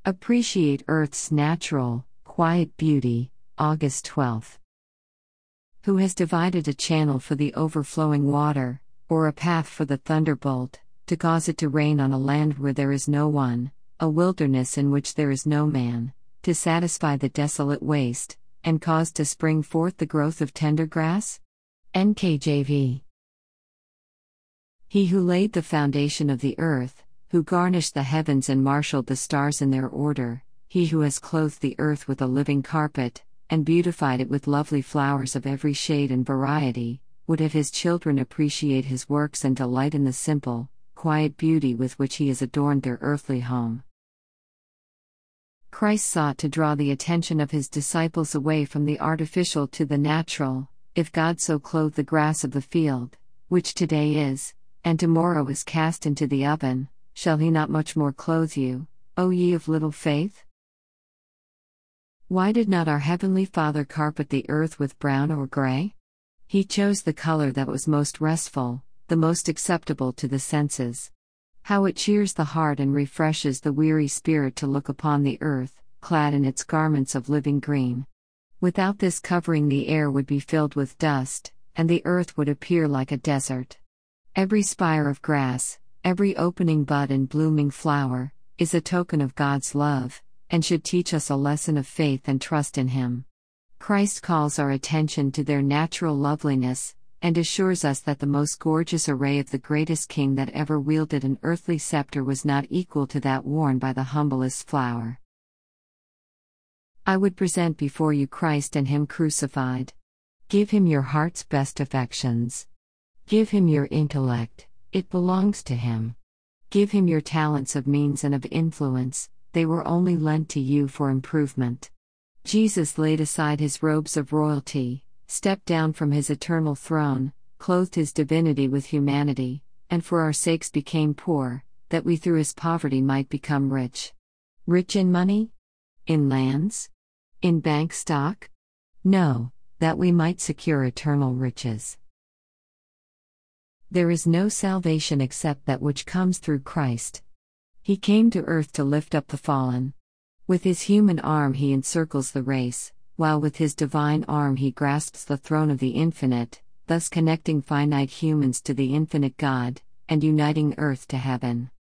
Appreciate Earth's natural, quiet beauty. August 12. Who has divided a channel for the overflowing water, or a path for the thunderbolt, to cause it to rain on a land where there is no one, a wilderness in which there is no man, to satisfy the desolate waste, and cause to spring forth the growth of tender grass? NKJV. He who laid the foundation of the earth, who garnished the heavens and marshaled the stars in their order, he who has clothed the earth with a living carpet, and beautified it with lovely flowers of every shade and variety, would have his children appreciate his works and delight in the simple, quiet beauty with which he has adorned their earthly home. Christ sought to draw the attention of his disciples away from the artificial to the natural. If God so clothed the grass of the field, which today is, and tomorrow is cast into the oven, shall he not much more clothe you, O ye of little faith? Why did not our Heavenly Father carpet the earth with brown or gray? He chose the color that was most restful, the most acceptable to the senses. How it cheers the heart and refreshes the weary spirit to look upon the earth, clad in its garments of living green. Without this covering, the air would be filled with dust, and the earth would appear like a desert. Every spire of grass, every opening bud and blooming flower, is a token of God's love, and should teach us a lesson of faith and trust in Him. Christ calls our attention to their natural loveliness, and assures us that the most gorgeous array of the greatest king that ever wielded an earthly scepter was not equal to that worn by the humblest flower. I would present before you Christ and Him crucified. Give Him your heart's best affections. Give Him your intellect, it belongs to Him. Give Him your talents of means and of influence, they were only lent to you for improvement. Jesus laid aside His robes of royalty, stepped down from His eternal throne, clothed His divinity with humanity, and for our sakes became poor, that we through His poverty might become rich. Rich in money? In lands? In bank stock? No, that we might secure eternal riches. There is no salvation except that which comes through Christ. He came to earth to lift up the fallen. With His human arm He encircles the race, while with His divine arm He grasps the throne of the infinite, thus connecting finite humans to the infinite God, and uniting earth to heaven.